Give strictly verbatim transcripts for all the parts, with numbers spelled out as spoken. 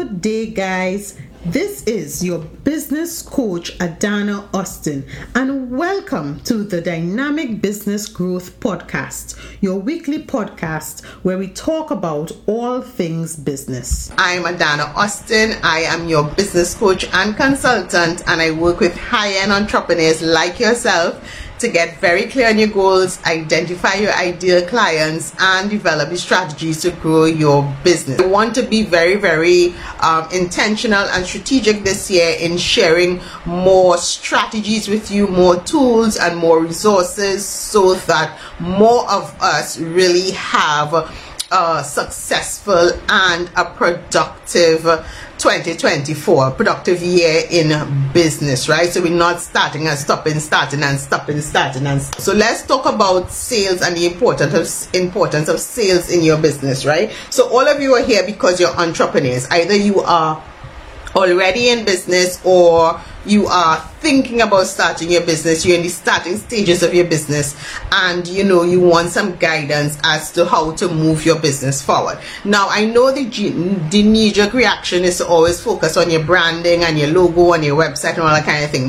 Good day, guys. This is your business coach, Adana Austin, and welcome to the Dynamic Business Growth Podcast, your weekly podcast where we talk about all things business. I'm Adana Austin. I am your business coach and consultant, and I work with high-end entrepreneurs like yourself to get very clear on your goals, identify your ideal clients, and develop the strategies to grow your business. I want to be very, very um, intentional and strategic this year in sharing more strategies with you, more tools and more resources, so that more of us really have a successful and a productive twenty twenty-four, productive year in business, right? So we're not starting and stopping, starting and stopping, starting and st- so let's talk about sales and the importance of importance of sales in your business, right? So all of you are here because you're entrepreneurs. Either you are already in business or you are thinking about starting your business. You're in the starting stages of your business, and you know you want some guidance as to how to move your business forward. Now, I know the, the knee-jerk reaction is to always focus on your branding and your logo and your website and all that kind of thing.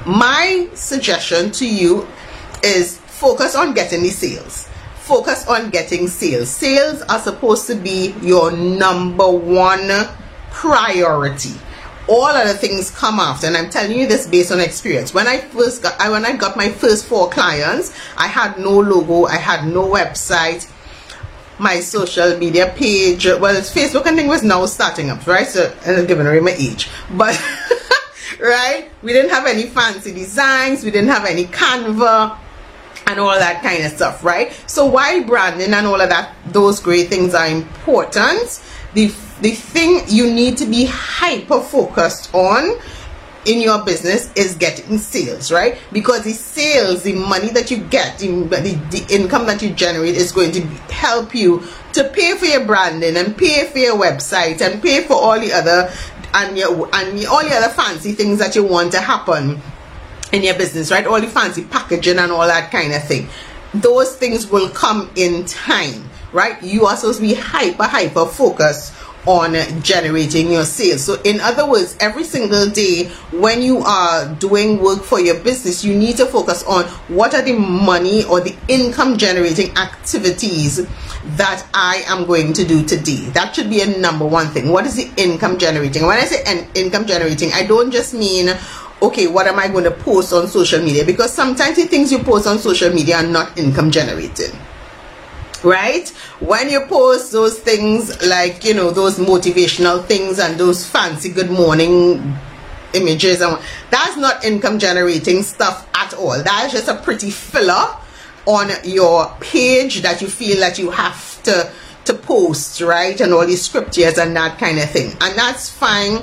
My suggestion to you is focus on getting the sales. Focus on getting sales. Sales are supposed to be your number one priority. All other things come after, and I'm telling you this based on experience. When I first got, I, when I got my first four clients, I had no logo, I had no website. My social media page, well, Facebook and thing was now starting up, right? So I'm giving away my age, but right, we didn't have any fancy designs, we didn't have any Canva and all that kind of stuff, right? So while branding and all of that, those great things are important, the the thing you need to be hyper focused on in your business is getting sales, right? Because the sales, the money that you get, the, the, the income that you generate is going to help you to pay for your branding and pay for your website and pay for all the other and your and all the other fancy things that you want to happen in your business, right? All the fancy packaging and all that kind of thing. Those things will come in time, right? You are supposed to be hyper, hyper focused on generating your sales. So in other words, every single day when you are doing work for your business, you need to focus on what are the money or the income generating activities that I am going to do today. That should be a number one thing. What is the income generating? When I say an income generating, I don't just mean, okay, what am I going to post on social media? Because sometimes the things you post on social media are not income generating, right? When you post those things like, you know, those motivational things and those fancy good morning images, and that's not income generating stuff at all. That's just a pretty filler on your page that you feel that you have to to post, right? And all these scriptures and that kind of thing. And that's fine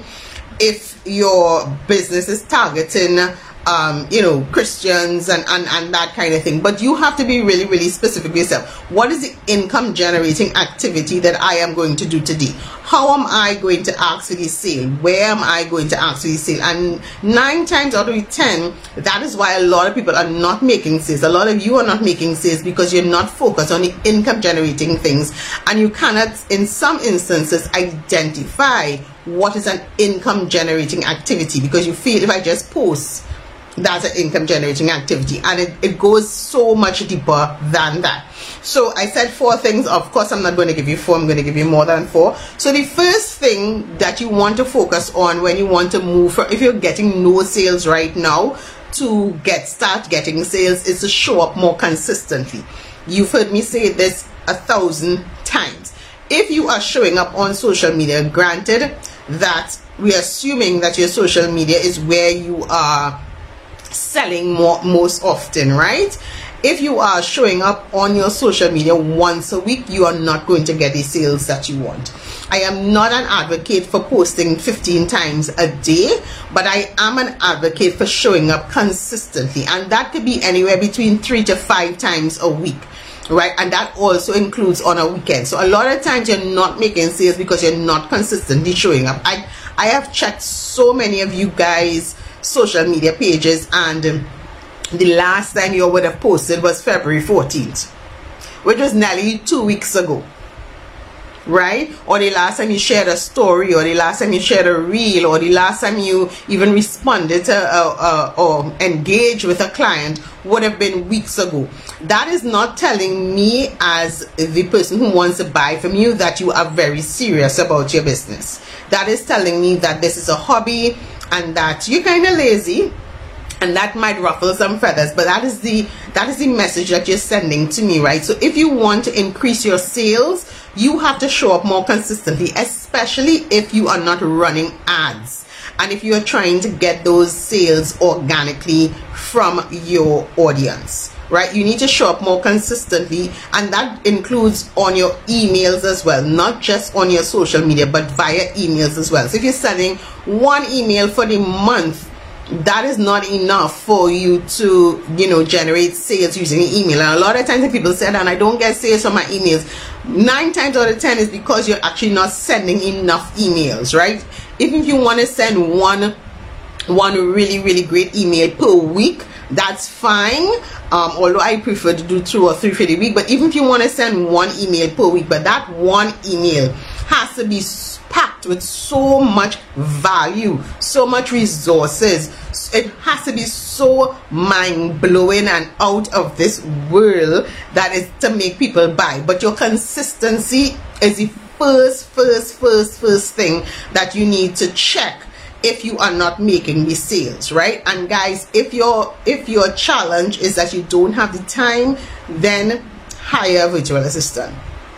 if your business is targeting Um, you know, Christians and, and, and that kind of thing. But you have to be really, really specific with yourself. What is the income generating activity that I am going to do today? How am I going to ask for this sale? Where am I going to ask for this sale? And nine times out of ten, that is why a lot of people are not making sales. A lot of you are not making sales because you're not focused on the income generating things. And you cannot, in some instances, identify what is an income generating activity because you feel if I just post, that's an income generating activity, and it, it goes so much deeper than that. So I said four things. Of course, I'm not going to give you four, I'm going to give you more than four. So the first thing that you want to focus on when you want to move from, if you're getting no sales right now, to get start getting sales is to show up more consistently. You've heard me say this a thousand times. If you are showing up on social media, granted that we're assuming that your social media is where you are selling more most often, right? If you are showing up on your social media once a week, you are not going to get the sales that you want. I am not an advocate for posting fifteen times a day, but I am an advocate for showing up consistently, and that could be anywhere between three to five times a week, right? And that also includes on a weekend. So a lot of times you're not making sales because you're not consistently showing up. I I have checked so many of you guys' social media pages, and um, the last time you would have posted was February fourteenth, which was nearly two weeks ago. right? Or the last time you shared a story, or the last time you shared a reel, or the last time you even responded to uh, uh, or engaged with a client would have been weeks ago. That is not telling me, as the person who wants to buy from you, that you are very serious about your business. That is telling me that this is a hobby and that you're kind of lazy, and that might ruffle some feathers, but that is the that is the message that you're sending to me, right? So if you want to increase your sales, you have to show up more consistently, especially if you are not running ads and if you are trying to get those sales organically from your audience, right? You need to show up more consistently, and that includes on your emails as well, not just on your social media, but via emails as well. So if you're sending one email for the month, that is not enough for you to, you know, generate sales using email. And a lot of times when people say that, and I don't get sales from my emails, nine times out of ten is because you're actually not sending enough emails, right? Even if you want to send one one really really great email per week, that's fine, um, although I prefer to do two or three for the week. But even if you want to send one email per week, but that one email has to be packed with so much value, so much resources, it has to be so mind-blowing and out of this world that is to make people buy. But your consistency is the first first first first thing that you need to check if you are not making the sales, right? And guys, if your if your challenge is that you don't have the time, then hire a virtual assistant.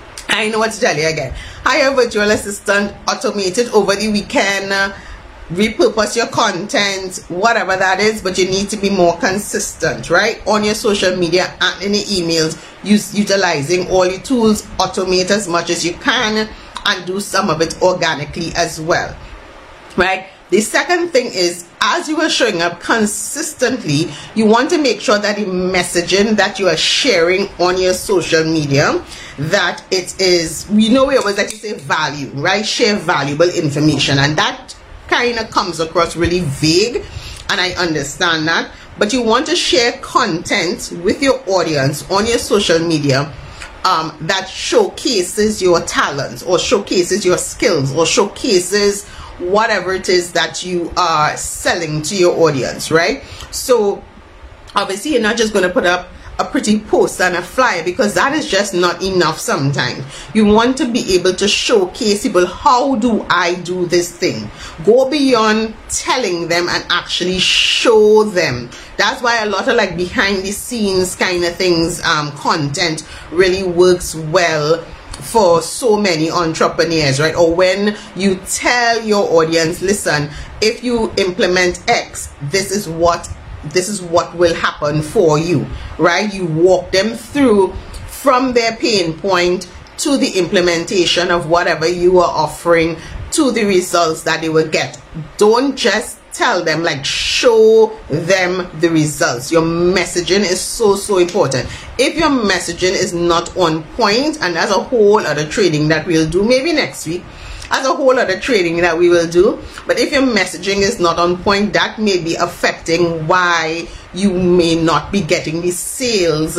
I know what to tell you again. Hire a virtual assistant, automate it over the weekend, uh, repurpose your content, whatever that is, but you need to be more consistent, right? On your social media and in the emails, use utilizing all your tools, automate as much as you can, and do some of it organically as well, right? The second thing is, as you are showing up consistently, you want to make sure that the messaging that you are sharing on your social media, that it is, you know, we always like to say value, right? Share valuable information, and that kind of comes across really vague, and I understand that, but you want to share content with your audience on your social media um, that showcases your talents, or showcases your skills, or showcases whatever it is that you are selling to your audience, right? So obviously you're not just going to put up a pretty post and a flyer, because that is just not enough sometimes. You want to be able to showcase people, how do I do this thing? Go beyond telling them and actually show them. That's why a lot of like behind the scenes kind of things, um, content really works well for so many entrepreneurs, right? Or when you tell your audience, listen, if you implement X, this is what this is what will happen for you, right? You walk them through from their pain point to the implementation of whatever you are offering to the results that they will get. Don't just tell them, like, show them the results. Your messaging is so so important. If your messaging is not on point, and that's a whole other training that we'll do maybe next week, as a whole other training that we will do, but if your messaging is not on point, that may be affecting why you may not be getting the sales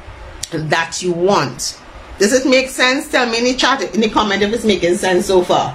that you want. Does it make sense? Tell me in the chat, in the comment, if it's making sense so far.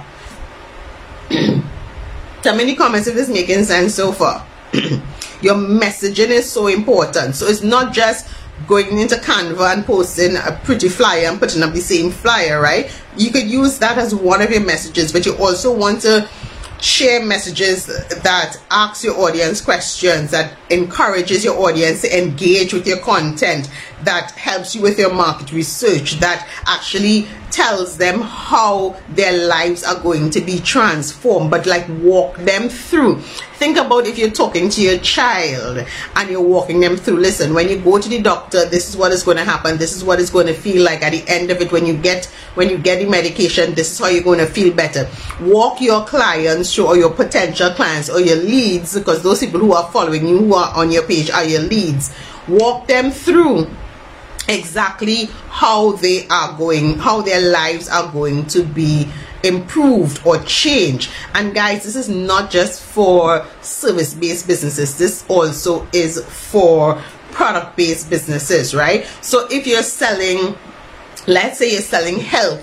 Tell me in the comments if it's making sense so far. Your messaging is so important. So it's not just going into Canva and posting a pretty flyer and putting up the same flyer, right? You could use that as one of your messages, but you also want to share messages that ask your audience questions, that encourages your audience to engage with your content, that helps you with your market research, that actually tells them how their lives are going to be transformed, but like walk them through. Think about if you're talking to your child and you're walking them through, listen, when you go to the doctor, this is what is going to happen, this is what it's going to feel like at the end of it. When you get when you get the medication, this is how you're going to feel better. Walk your clients through, or your potential clients, or your leads, because those people who are following you, who are on your page, are your leads. Walk them through exactly how they are going, how their lives are going to be improved or changed. And guys, this is not just for service-based businesses, this also is for product-based businesses, right? So if you're selling, let's say you're selling health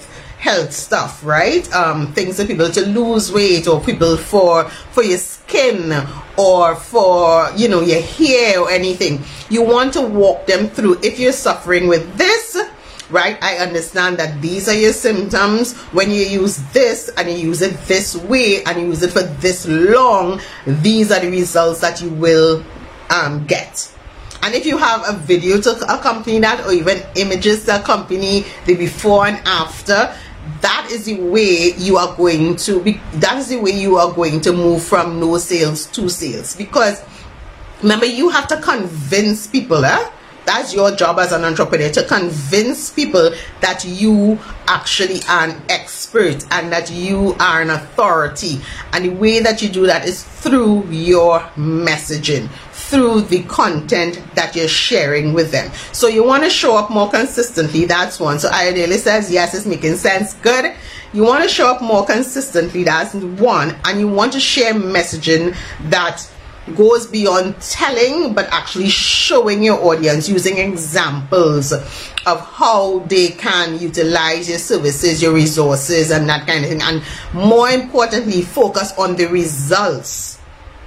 health stuff, right? Um, things for people to lose weight, or people for for your skin, or for, you know, your hair or anything. You want to walk them through. If you're suffering with this, right, I understand that these are your symptoms. When you use this and you use it this way and you use it for this long, these are the results that you will um, get. And if you have a video to accompany that, or even images to accompany the before and after, that is the way you are going to be, that is the way you are going to move from no sales to sales. Because remember, you have to convince people, eh? That's your job as an entrepreneur, to convince people that you actually are an expert and that you are an authority. And the way that you do that is through your messaging, through the content that you're sharing with them. So you want to show up more consistently. That's one. So Ayodele says, yes, it's making sense. Good. You want to show up more consistently. That's one. And you want to share messaging that goes beyond telling, but actually showing your audience, using examples of how they can utilize your services, your resources, and that kind of thing. And more importantly, focus on the results.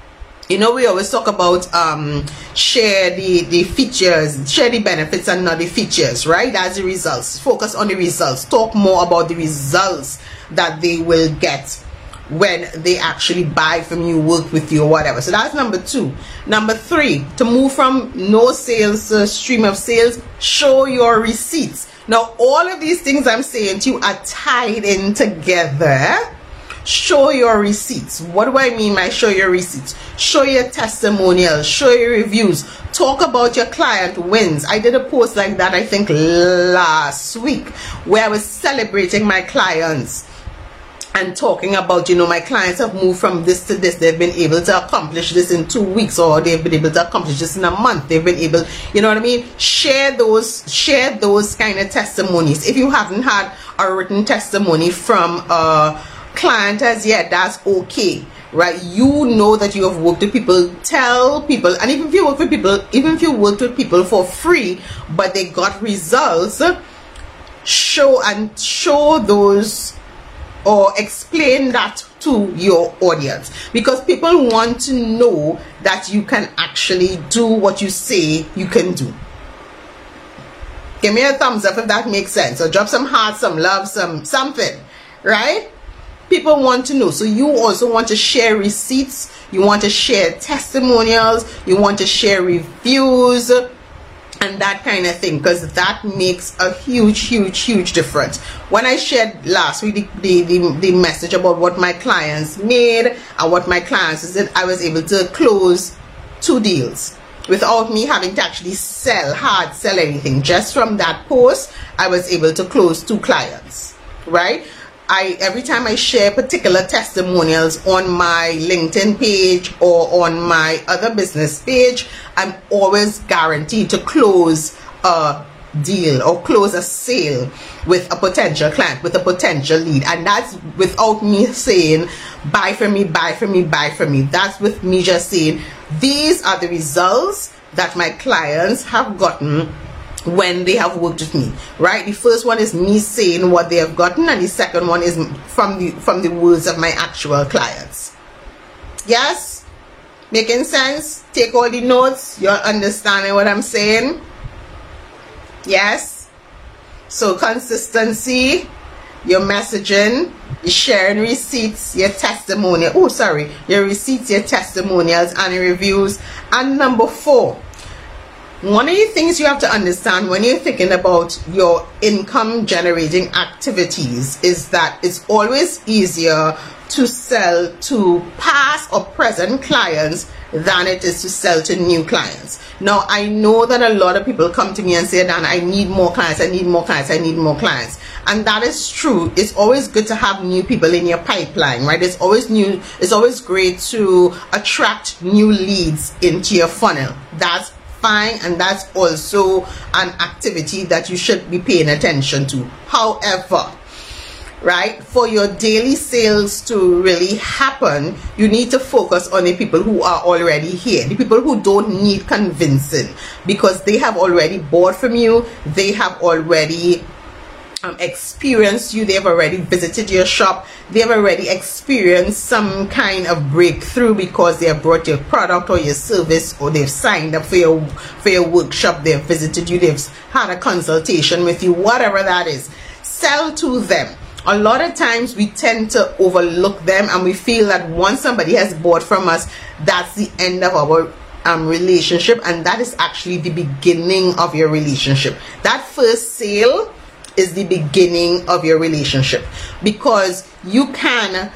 You know, we always talk about um, share the, the features, share the benefits and not the features, right? That's the results. Focus on the results. Talk more about the results that they will get when they actually buy from you, work with you, or whatever. So that's number two. Number three, to move from no sales to stream of sales, show your receipts. Now, all of these things I'm saying to you are tied in together. Show your receipts. What do I mean by show your receipts? Show your testimonials, show your reviews, talk about your client wins. I did a post like that, I think last week, where I was celebrating my clients and talking about, you know, my clients have moved from this to this. They've been able to accomplish this in two weeks, or they've been able to accomplish this in a month. They've been able, you know what I mean? Share those, share those kind of testimonies. If you haven't had a written testimony from a client as yet, that's okay, right? You know that you have worked with people. Tell people, and even if you work with people, even if you worked with people for free, but they got results, show and show those, or explain that to your audience, because people want to know that you can actually do what you say you can do. Give me a thumbs up if that makes sense, or drop some hearts, some love, some something, right? People want to know. So you also want to share receipts, you want to share testimonials, you want to share reviews, and that kind of thing, because that makes a huge huge huge difference. When I shared last week the, the, the, the message about what my clients made and what my clients did, I was able to close two deals without me having to actually sell, hard sell anything. Just from that post, I was able to close two clients, right? I, every time I share particular testimonials on my LinkedIn page or on my other business page, I'm always guaranteed to close a deal or close a sale with a potential client, with a potential lead. And that's without me saying, buy from me, buy from me, buy from me. That's with me just saying, these are the results that my clients have gotten when they have worked with me, right? The first one is me saying what they have gotten, and the second one is from the from the words of my actual clients. Yes? Making sense? Take all the notes. You're understanding what I'm saying? Yes? So consistency, your messaging, your sharing receipts, your testimonial. Oh, sorry. Your receipts, your testimonials, and your reviews. And number four, one of the things you have to understand when you're thinking about your income generating activities is that it's always easier to sell to past or present clients than it is to sell to new clients. Now, I know that a lot of people come to me and say, Dan, I need more clients, I need more clients, I need more clients. And that is true. It's always good to have new people in your pipeline, right? It's always new. It's always great to attract new leads into your funnel. That's fine, and that's also an activity that you should be paying attention to. However, right, for your daily sales to really happen, you need to focus on the people who are already here, the people who don't need convincing, because they have already bought from you, they have already um, experienced you. They've already visited your shop. They've already experienced some kind of breakthrough because they have brought your product or your service, or they've signed up for your for your workshop. They've visited you. They've had a consultation with you, whatever that is. Sell to them. A lot of times we tend to overlook them, and we feel that once somebody has bought from us, that's the end of our um, relationship, and that is actually the beginning of your relationship. That first sale is the beginning of your relationship, because you can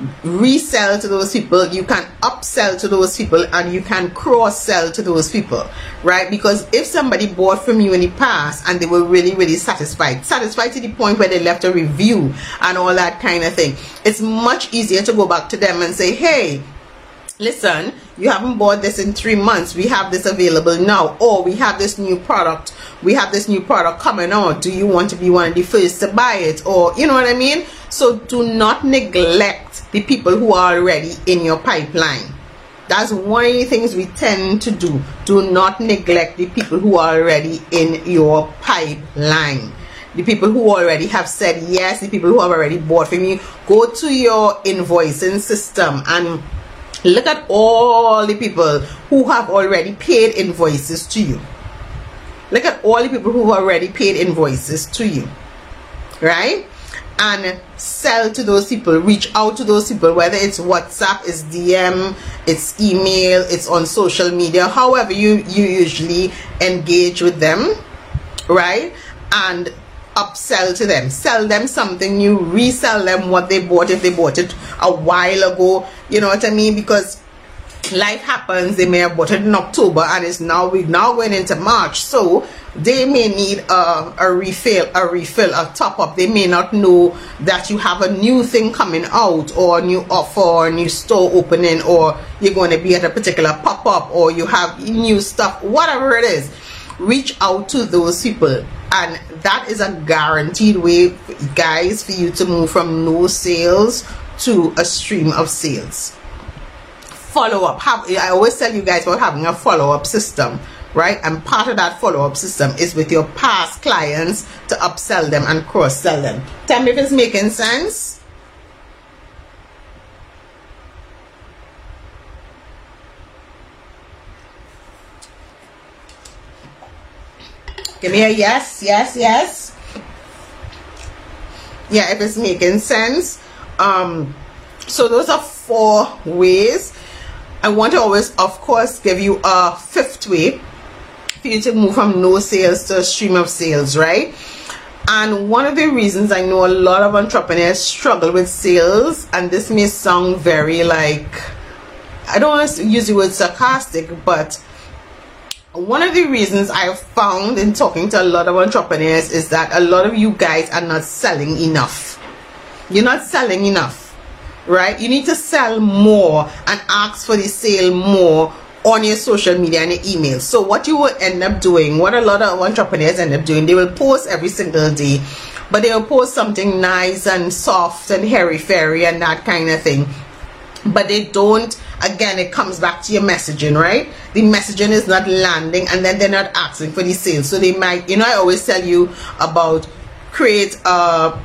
resell to those people, you can upsell to those people, and you can cross-sell to those people, right? Because if somebody bought from you in the past and they were really really satisfied satisfied to the point where they left a review and all that kind of thing, it's much easier to go back to them and say, hey, listen, you haven't bought this in three months, we have this available now, or we have this new product we have this new product coming out, do you want to be one of the first to buy it? Or, you know what I mean? So do not neglect the people who are already in your pipeline. That's one of the things we tend to do. Do not neglect the people who are already in your pipeline. The people who already have said yes, the people who have already bought from you. Go to your invoicing system and look at all the people who have already paid invoices to you. Look at all the people who have already paid invoices to you, right? And sell to those people. Reach out to those people, whether it's WhatsApp, it's D M, it's email, it's on social media, however you, you usually engage with them, right? And upsell to them. Sell them something new. Resell them what they bought if they bought it a while ago. You know what I mean? Because life happens. They may have bought it in October and it's now we're now going into March, so they may need a, a refill, a refill, a top up. They may not know that you have a new thing coming out, or a new offer, or a new store opening, or you're going to be at a particular pop-up, or you have new stuff, whatever it is. Reach out to those people, and that is a guaranteed way, guys, for you to move from no sales to a stream of sales. Follow up. Have, I always tell you guys about having a follow-up system, right? And part of that follow-up system is with your past clients to upsell them and cross-sell them. Tell me if it's making sense. Give me a yes, yes, yes. Yeah, if it's making sense. Um, so those are four ways. I want to always, of course, give you a fifth way for you to move from no sales to a stream of sales, right? And one of the reasons I know a lot of entrepreneurs struggle with sales, and this may sound very like, I don't want to use the word sarcastic, but one of the reasons I've found in talking to a lot of entrepreneurs is that a lot of you guys are not selling enough. You're not selling enough. Right? You need to sell more and ask for the sale more on your social media and your email. So what you will end up doing, what a lot of entrepreneurs end up doing, they will post every single day, but they will post something nice and soft and hairy-fairy and that kind of thing. But they don't, again, it comes back to your messaging, right? The messaging is not landing, and then they're not asking for the sale. So they might, you know, I always tell you about create a,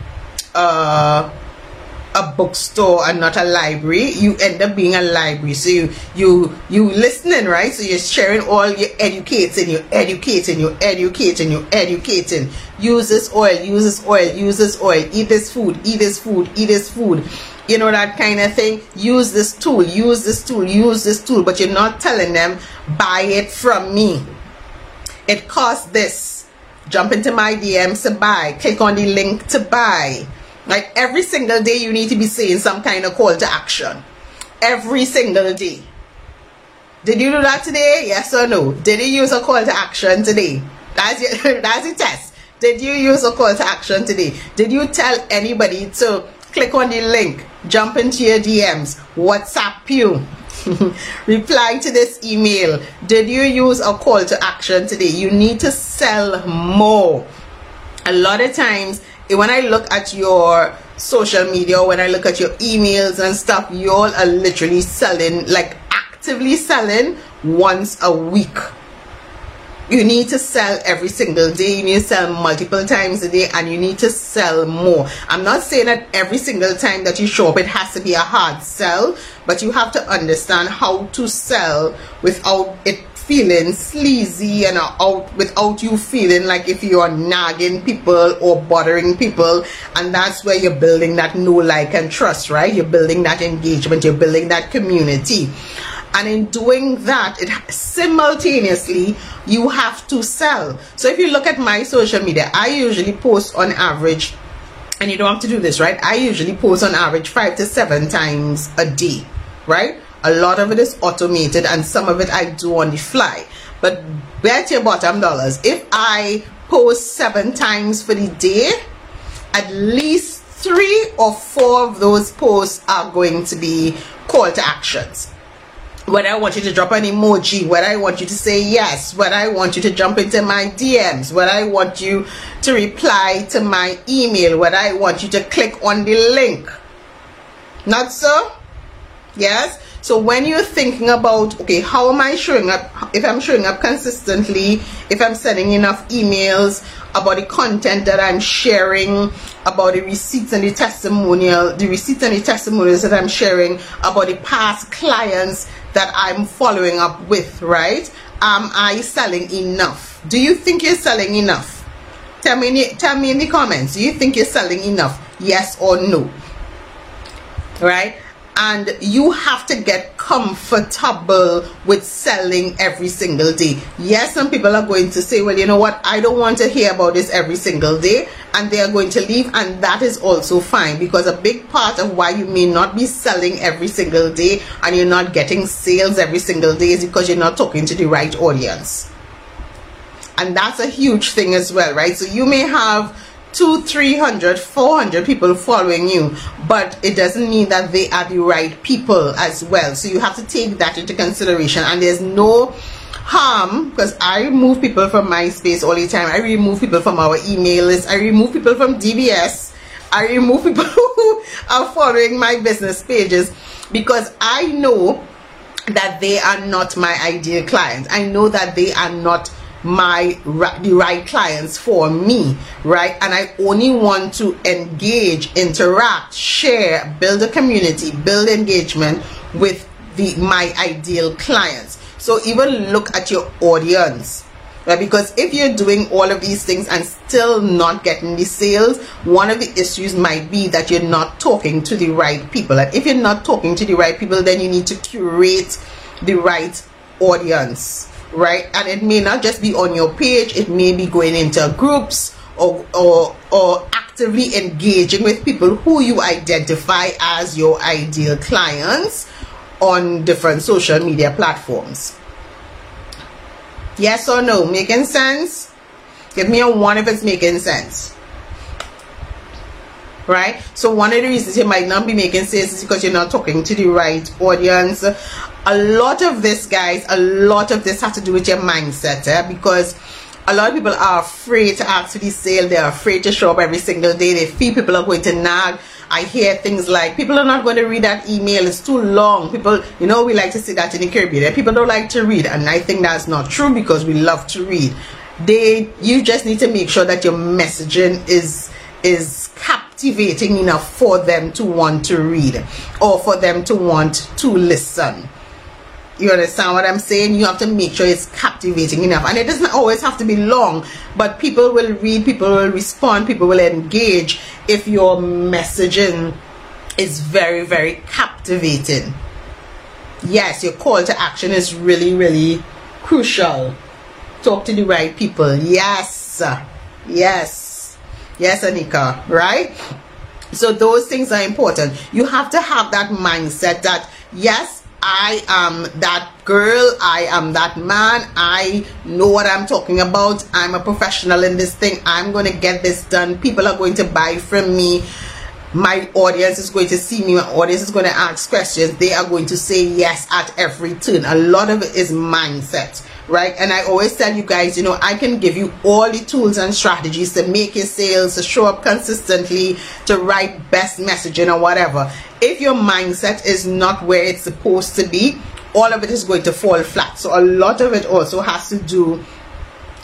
a a bookstore and not a library. You end up being a library. So you you you listening, right? So you're sharing all, you're educating, you're educating, you're educating, you're educating. Use this oil, use this oil, use this oil, eat this food, eat this food, eat this food. You know, that kind of thing. Use this tool, use this tool, use this tool, but you're not telling them, buy it from me. It costs this. Jump into my D Ms to buy. Click on the link to buy. Like every single day you need to be saying some kind of call to action. Every single day. Did you do that today? Yes or no? Did you use a call to action today? That's your, that's the test. Did you use a call to action today? Did you tell anybody to click on the link, jump into your D Ms, WhatsApp you, reply to this email? Did you use a call to action today? You need to sell more. A lot of times, when I look at your social media, when I look at your emails and stuff, you all are literally selling, like actively selling once a week. you need to sell every single day. You need to sell multiple times a day, and you need to sell more. I'm not saying that every single time that you show up it has to be a hard sell, but you have to understand how to sell without it feeling sleazy and out without you feeling like if you're nagging people or bothering people. And that's where you're building that know, like, and trust, right? You're building that engagement, you're building that community. And in doing that, it simultaneously you have to sell. So if you look at my social media, I usually post on average, and you don't have to do this, right? I usually post on average five to seven times a day, right? A lot of it is automated, and some of it I do on the fly. But bet your bottom dollars, if I post seven times for the day, at least three or four of those posts are going to be call to actions. Whether I want you to drop an emoji, whether I want you to say yes, whether I want you to jump into my D Ms, whether I want you to reply to my email, whether I want you to click on the link. Not so? Yes? So when you're thinking about, okay, how am I showing up? If I'm showing up consistently, if I'm sending enough emails about the content that I'm sharing, about the receipts and the testimonial, the receipts and the testimonials that I'm sharing, about the past clients that I'm following up with, right? Am I selling enough? Do you think you're selling enough? Tell me in the, tell me in the comments. Do you think you're selling enough? Yes or no? Right? And you have to get comfortable with selling every single day. Yes, some people are going to say, well, you know what, I don't want to hear about this every single day, and they are going to leave, and that is also fine, because a big part of why you may not be selling every single day and you're not getting sales every single day is because you're not talking to the right audience. And that's a huge thing as well, right? So you may have two, three hundred, four hundred people following you, but it doesn't mean that they are the right people as well. So you have to take that into consideration. And there's no harm, because I remove people from MySpace all the time. I remove people from our email list. I remove people from D B S. I remove people who are following my business pages, because I know that they are not my ideal clients. I know that they are not my the right clients for me, right? And I only want to engage, interact, share, build a community, build engagement with the my ideal clients. So even look at your audience, right? Because if you're doing all of these things and still not getting the sales, one of the issues might be that you're not talking to the right people. And if you're not talking to the right people, then you need to curate the right audience, right? And it may not just be on your page, it may be going into groups or, or, or actively engaging with people who you identify as your ideal clients on different social media platforms. Yes or no? Making sense? Give me a one if it's making sense. Right? So one of the reasons you might not be making sense is because you're not talking to the right audience. A lot of this, guys, a lot of this has to do with your mindset, eh? Because a lot of people are afraid to ask for the sale. They're afraid to show up every single day. They feel people are going to nag. I hear things like, people are not going to read that email, it's too long. People, you know, we like to say that in the Caribbean. People don't like to read, and I think that's not true, because we love to read. They, you just need to make sure that your messaging is is captivating enough for them to want to read, or for them to want to listen. You understand what I'm saying? You have to make sure it's captivating enough. And it doesn't always have to be long, but people will read, people will respond, people will engage if your messaging is very, very captivating. Yes, your call to action is really, really crucial. Talk to the right people. Yes. Yes. Yes, Anika. Right? So those things are important. You have to have that mindset that, yes, I am that girl, I am that man, I know what I'm talking about, I'm a professional in this thing, I'm going to get this done, people are going to buy from me, my audience is going to see me, my audience is going to ask questions, they are going to say yes at every turn. A lot of it is mindset, right? And I always tell you guys, you know, I can give you all the tools and strategies to make your sales, to show up consistently, to write best messaging or whatever. If your mindset is not where it's supposed to be, all of it is going to fall flat. So a lot of it also has to do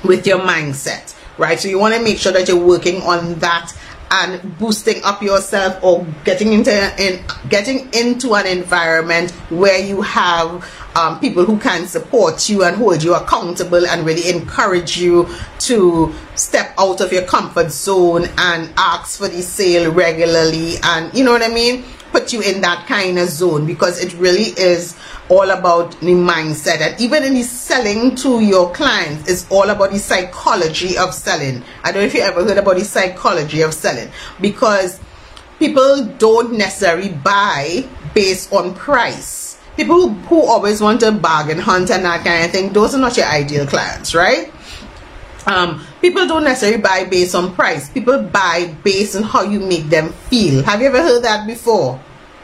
with your mindset, right? So you want to make sure that you're working on that and boosting up yourself, or getting into in getting into an environment where you have um, people who can support you and hold you accountable and really encourage you to step out of your comfort zone and ask for the sale regularly, and you know what I mean, put you in that kind of zone, because it really is all about the mindset. And even in the selling to your clients, it's all about the psychology of selling. I don't know if you ever heard about the psychology of selling, because people don't necessarily buy based on price. People who always want to bargain hunt and that kind of thing, those are not your ideal clients, right? Um, people don't necessarily buy based on price. People buy based on how you make them feel. Have you ever heard that before?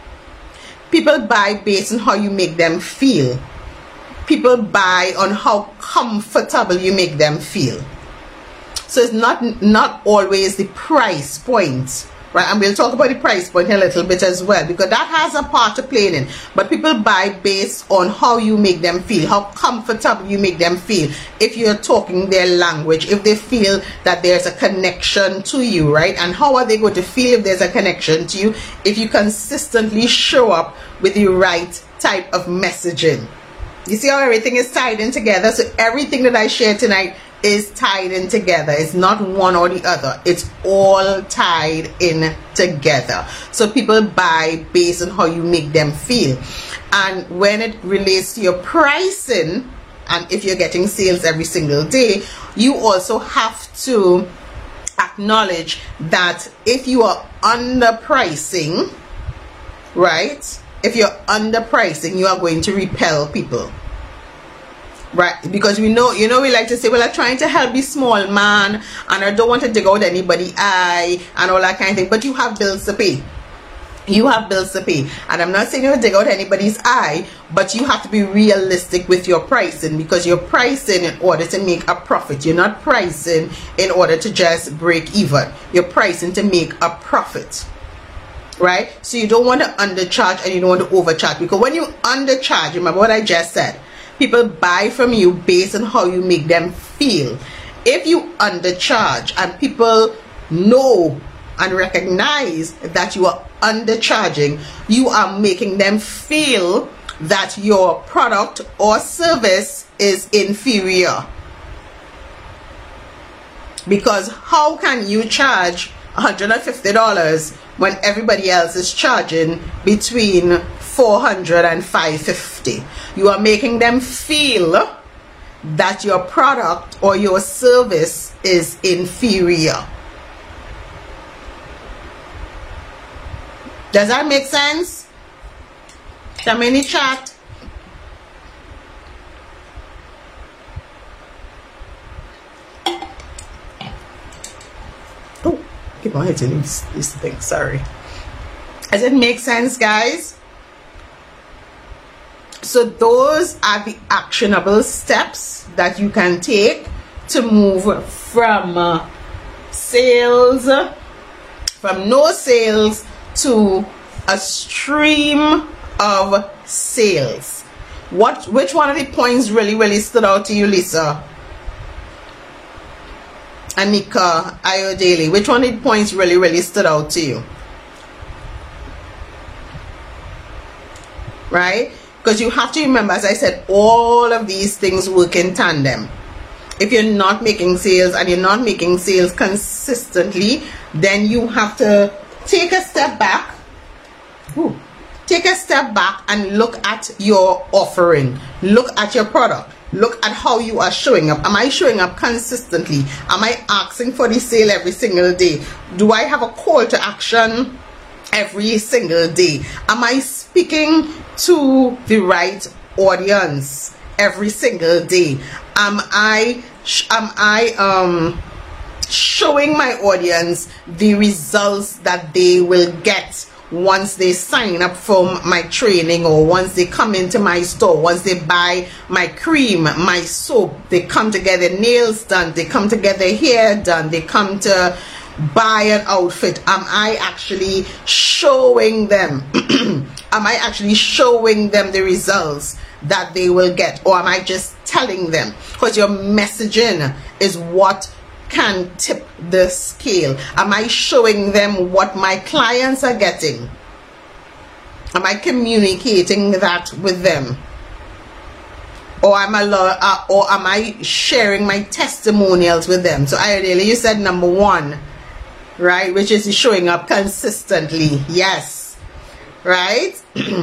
People buy based on how you make them feel. People buy on how comfortable you make them feel. So it's not not always the price point, right? And we'll talk about the price point a little bit as well, because that has a part to play in. But people buy based on how you make them feel, how comfortable you make them feel. If you're talking their language, if they feel that there's a connection to you, right? And how are they going to feel if there's a connection to you? If you consistently show up with the right type of messaging. You see how everything is tied in together? So everything that I share tonight is tied in together. It's not one or the other. It's all tied in together. So people buy based on how you make them feel. And when it relates to your pricing, and if you're getting sales every single day, you also have to acknowledge that if you are underpricing, right? If you're underpricing, you are going to repel people. Right, because we know, you know, we like to say, well, I'm trying to help the small man and I don't want to dig out anybody's eye and all that kind of thing. But you have bills to pay. You have bills to pay. And I'm not saying you dig out anybody's eye, but you have to be realistic with your pricing, because you're pricing in order to make a profit. You're not pricing in order to just break even. You're pricing to make a profit. Right? So you don't want to undercharge and you don't want to overcharge, because when you undercharge, remember what I just said, people buy from you based on how you make them feel. If you undercharge and people know and recognize that you are undercharging, you are making them feel that your product or service is inferior. Because how can you charge one hundred fifty dollars when everybody else is charging between four hundred dollars and five hundred fifty dollars? You are making them feel that your product or your service is inferior. Does that make sense? Come in the chat. Oh, keep on hitting this, this thing, sorry. Does it make sense, guys? So those are the actionable steps that you can take to move from uh, sales, from no sales to a stream of sales. What, which one of the points really, really stood out to you, Lisa? Anika, Ayodele, which one of the points really, really stood out to you? Right? Because you have to remember, as I said, all of these things work in tandem. If you're not making sales and you're not making sales consistently, then you have to take a step back. Ooh, take a step back and look at your offering. Look at your product. Look at how you are showing up. Am I showing up consistently? Am I asking for the sale every single day? Do I have a call to action every single day? Am I speaking to the right audience every single day? Am I am I um showing my audience the results that they will get once they sign up for my training, or once they come into my store, once they buy my cream, my soap, they come to get their nails done, they come to get their hair done, they come to buy an outfit? Am I actually showing them am I actually showing them the results that they will get, or am I just telling them? Because your messaging is what can tip the scale. Am I showing them what my clients are getting? Am I communicating that with them? Or am I uh, or am I sharing my testimonials with them? So ideally, you said number one, right, which is showing up consistently. Yes, right.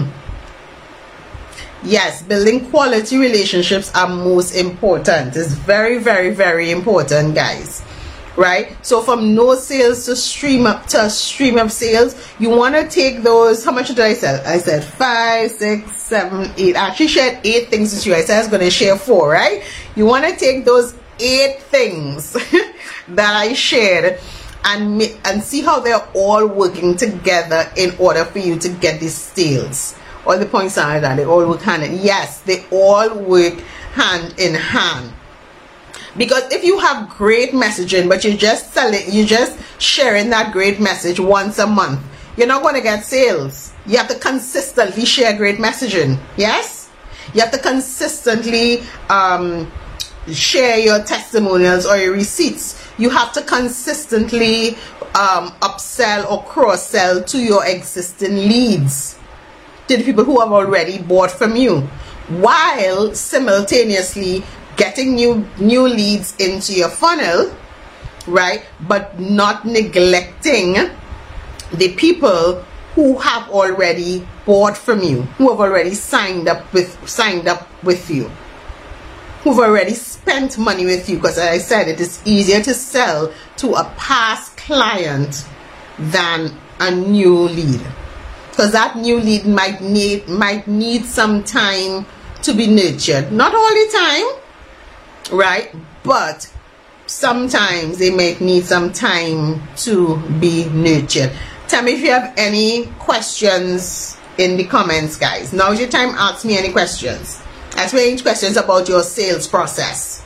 Yes, building quality relationships are most important. It's very, very, very important, guys. Right? So from no sales to stream up to a stream of sales, you want to take those. How much did I sell? I said five, six, seven, eight. I actually shared eight things with you. I said I was going to share four, right? You want to take those eight things that I shared and and see how they're all working together in order for you to get these sales. All the points are that they all work hand in. Yes, they all work hand in hand. Because if you have great messaging, but you're just selling, you're just sharing that great message once a month, you're not going to get sales. You have to consistently share great messaging. Yes? You have to consistently um, share your testimonials or your receipts. You have to consistently um, upsell or cross-sell to your existing leads, to the people who have already bought from you, while simultaneously getting new new leads into your funnel, right? But not neglecting the people who have already bought from you, who have already signed up with signed up with you, who've already spent money with you. Because as I said, it is easier to sell to a past client than a new lead, because that new lead might need might need some time to be nurtured. Not all the time, right? But sometimes they might need some time to be nurtured. Tell me if you have any questions in the comments, guys. Now's your time. Ask me any questions. Ask me any questions about your sales process.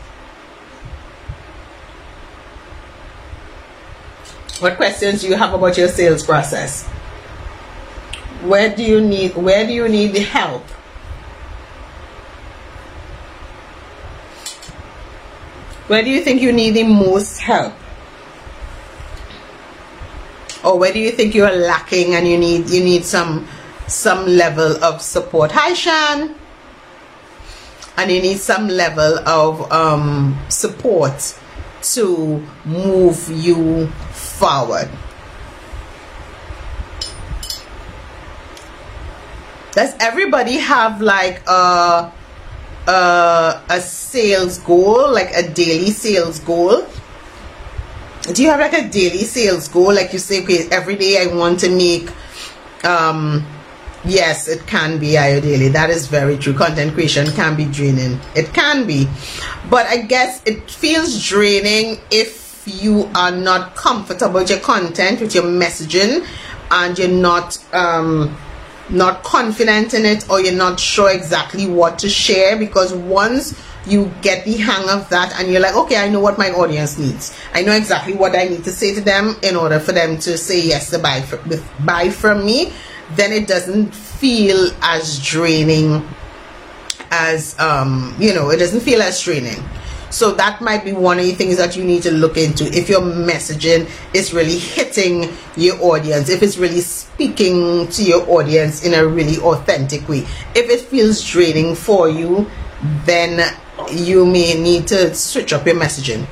What questions do you have about your sales process? Where do you need where do you need the help? Where do you think you need the most help? Or where do you think you are lacking and you need you need some some level of support? Hi, Shan. And you need some level of um, support to move you forward. Does everybody have like a Uh, a sales goal, like a daily sales goal? Do you have like a daily sales goal? Like you say, okay, every day I want to make, um, yes, it can be ideally. That is very true. Content creation can be draining. It can be. But I guess it feels draining if you are not comfortable with your content, with your messaging, and you're not, um, not confident in it, or you're not sure exactly what to share. Because once you get the hang of that and you're like, okay, I know what my audience needs, I know exactly what I need to say to them in order for them to say yes to buy, for, buy from me, then it doesn't feel as draining as um you know, it doesn't feel as draining. So that might be one of the things that you need to look into. If your messaging is really hitting your audience, if it's really speaking to your audience in a really authentic way. If it feels draining for you, then you may need to switch up your messaging.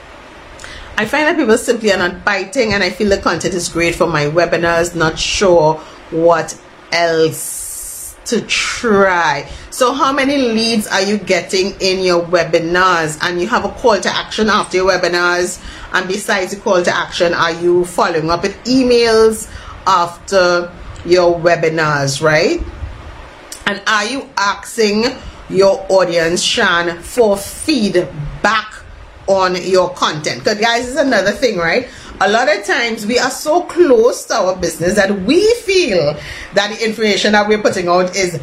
I find that people simply are not biting, and I feel the content is great for my webinars. Not sure what else to try. So how many leads are you getting in your webinars? And you have a call to action after your webinars, and besides the call to action, are you following up with emails after your webinars, right? And are you asking your audience, Shan, for feedback on your content? Because guys, it's another thing, right? A lot of times we are so close to our business that we feel that the information that we're putting out is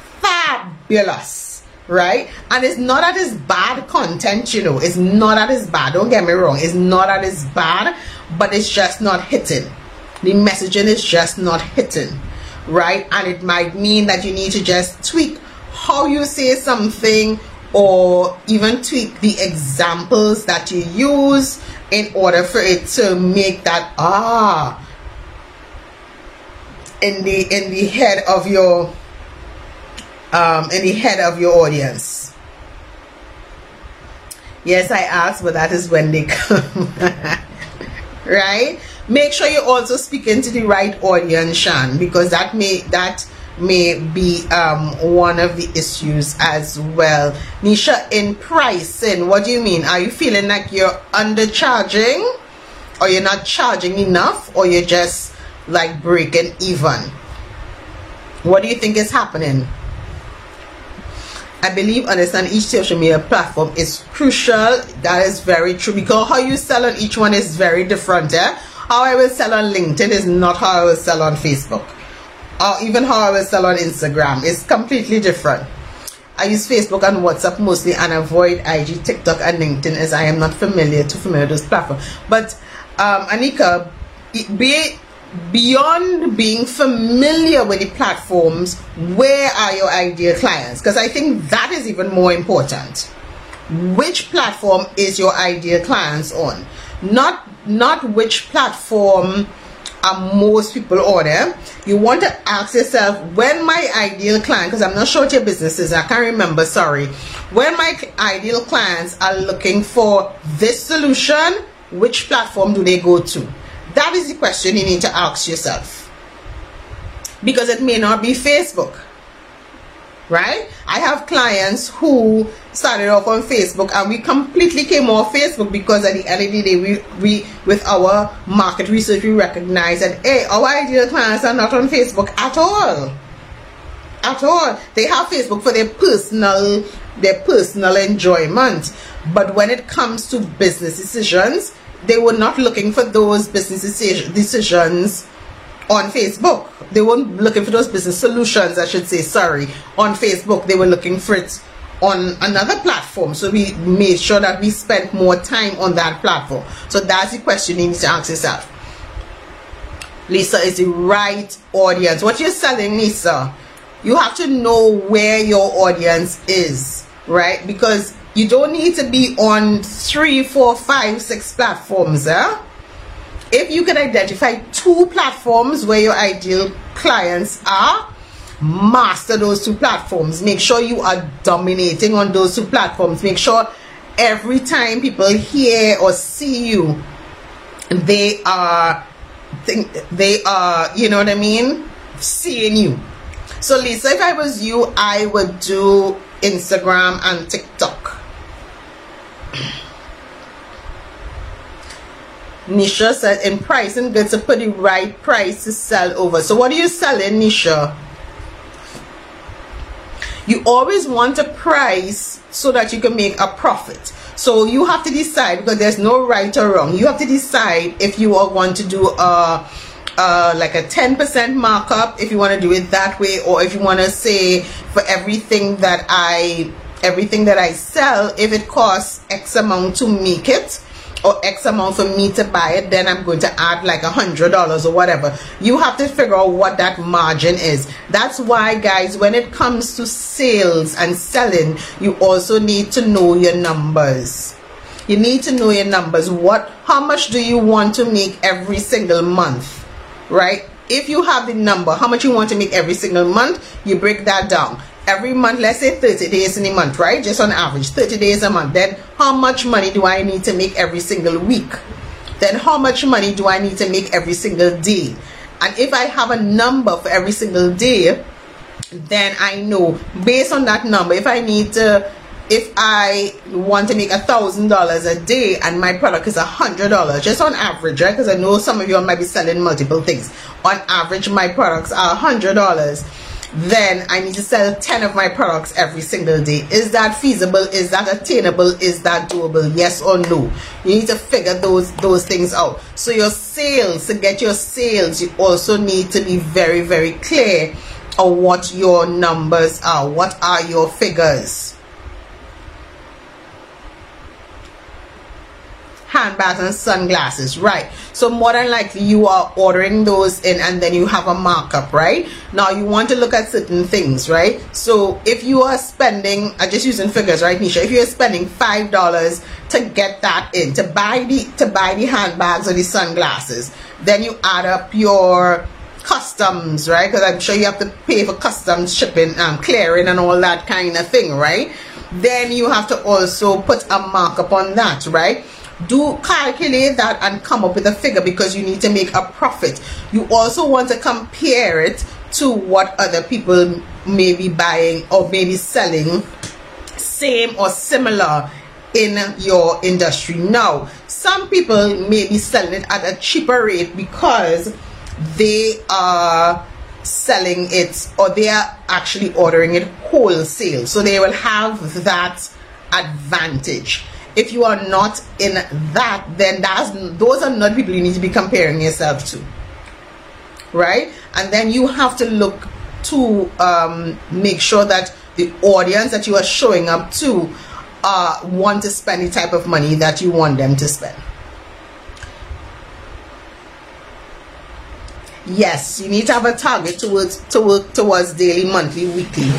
fabulous, right? And it's not that it's bad content, you know. It's not that it's bad. Don't get me wrong. It's not that it's bad, but it's just not hitting. The messaging is just not hitting, right? And it might mean that you need to just tweak how you say something, or even tweak the examples that you use in order for it to make that ah in the in the head of your um in the head of your audience. Yes, I asked, but that is when they come. Right? Make sure you also speak into the right audience, Shan, because that may that may be um one of the issues as well. Nisha, in pricing, what do you mean? Are you feeling like you're undercharging, or you're not charging enough, or you're just like breaking even? What do you think is happening? I believe understand each social media platform is crucial. That is very true, because how you sell on each one is very different. Eh? How I will sell on LinkedIn is not how I will sell on Facebook, or even how I will sell on Instagram. It's completely different. I use Facebook and WhatsApp mostly, and avoid I G, TikTok, and LinkedIn, as I am not familiar too familiar with those platforms. But um, Anika, be beyond being familiar with the platforms, where are your ideal clients? Because I think that is even more important. Which platform is your ideal clients on? Not not which platform are most people on. You want to ask yourself, when my ideal client, because I'm not sure what your business is, I can't remember, sorry. When my ideal clients are looking for this solution, which platform do they go to? That is the question you need to ask yourself, because it may not be Facebook, right? I have clients who started off on Facebook, and we completely came off Facebook because at the end of the day, we, we with our market research, we recognize that, hey, our ideal clients are not on Facebook at all. At all. They have Facebook for their personal, their personal enjoyment. But when it comes to business decisions, they were not looking for those business decisions on Facebook. They weren't looking for those business solutions, I should say, sorry, on Facebook. They were looking for it on another platform. So we made sure that we spent more time on that platform. So that's the question you need to ask yourself. Lisa, is the right audience. What you're selling, Lisa, you have to know where your audience is, right? Because you don't need to be on three, four, five, six platforms. Eh? If you can identify two platforms where your ideal clients are, master those two platforms. Make sure you are dominating on those two platforms. Make sure every time people hear or see you, they are, think they are, you know what I mean, seeing you. So Lisa, if I was you, I would do Instagram and TikTok. Nisha said, in pricing goods to put the right price to sell over. So what are you selling, Nisha? You always want a price so that you can make a profit. So you have to decide, because there's no right or wrong. You have to decide if you are going to do a, a like a ten percent markup, if you want to do it that way, or if you want to say for everything that I everything that I sell, if it costs X amount to make it, or X amount for me to buy it, then I'm going to add like a hundred dollars or whatever. You have to figure out what that margin is. That's why, guys, when it comes to sales and selling, you also need to know your numbers. You need to know your numbers. What, how much do you want to make every single month, right? If you have the number, how much you want to make every single month, you break that down. Every month, let's say thirty days in a month, right? Just on average, thirty days a month. Then how much money do I need to make every single week? Then how much money do I need to make every single day? And if I have a number for every single day, then I know based on that number, if I need to, if I want to make a thousand dollars a day and my product is a hundred dollars, just on average, right? Because I know some of you might be selling multiple things. On average, my products are a hundred dollars. Then I need to sell ten of my products every single day. Is that feasible? Is that attainable? Is that doable? Yes or no? You need to figure those those things out. So your sales, to get your sales, you also need to be very, very clear on what your numbers are. What are your figures? handbags and sunglasses, right? So more than likely you are ordering those in and then you have a markup, right? Now you want to look at certain things, right? So if you are spending, I'm just using figures, right, Nisha? If you're spending five dollars to get that in, to buy the to buy the handbags or the sunglasses, then you add up your customs, right? Because I'm sure you have to pay for customs, shipping, um, clearing and all that kind of thing, right? Then you have to also put a markup on that, right? Do calculate that and come up with a figure because you need to make a profit. You also want to compare it to what other people may be buying or maybe selling same or similar in your industry. Now, some people may be selling it at a cheaper rate because they are selling it or they are actually ordering it wholesale, so they will have that advantage. If you are not in that, then that's those are not people you need to be comparing yourself to, right? And then you have to look to um, make sure that the audience that you are showing up to uh, want to spend the type of money that you want them to spend. Yes, you need to have a target towards to work towards daily, monthly, weekly.